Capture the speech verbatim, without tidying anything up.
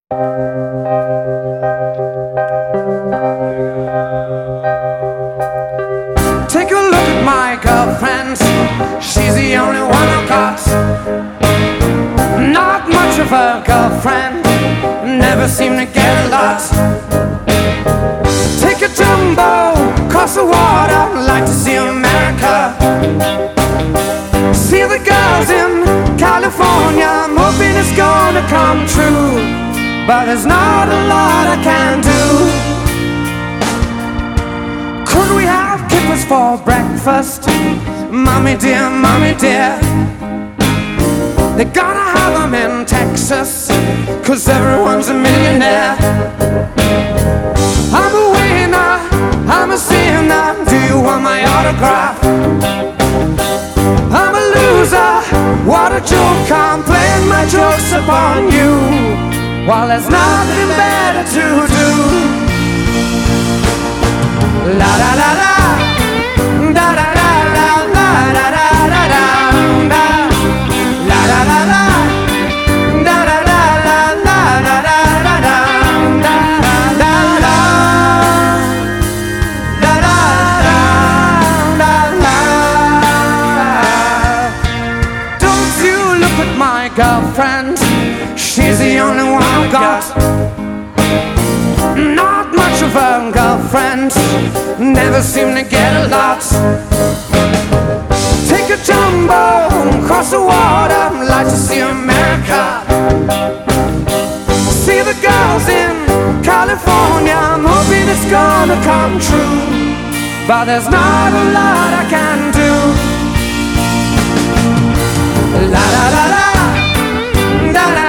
Take a look at my girlfriend, she's the only one I've got. Not much of a girlfriend, never seem to get a lot. Take a jumbo across the water, like to see America. See the girls in California, I'm hoping it's gonna come true, but there's not a lot I can do. Could we have kippers for breakfast? Mommy dear, mommy dear, they're gonna have them in Texas, cause everyone's a millionaire. I'm a winner, I'm a sinner, do you want my autograph? I'm a loser, what a joke, I'm playing my jokes upon you, while there's nothing better to do. La la la la, da da da da, la da da da da, da la la la la, da da da da, la da da da da, da da da da, da da da da. Don't you look at my girlfriend, she's the only one I've got. Not much of a girlfriend, never seem to get a lot. Take a jumbo across the water, like to see America. See the girls in California, I'm hoping it's gonna come true, but there's not a lot I can do. La la la la, da da